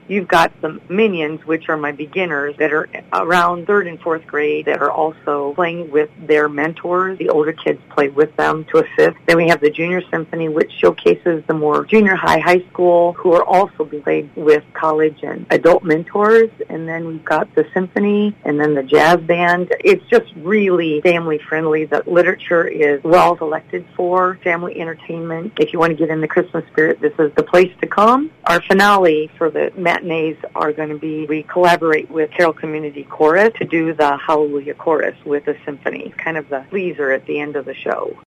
You've got the minions, which are my beginners, that are around 3rd and 4th grade that are also playing with their mentors. The older kids play with them to assist. Then we have the junior symphony, which showcases the more junior high school, who are also being played with college and adult mentors. And then we've got the symphony and then the jazz band. It's just really family friendly. The literature is well selected for family entertainment. If you want to get in the Christmas spirit, this is the place to come. Our finale for the matinees are going to be, we collaborate with Carroll Community Chorus to do the Hallelujah Chorus with the symphony, kind of the pleaser at the end of the show.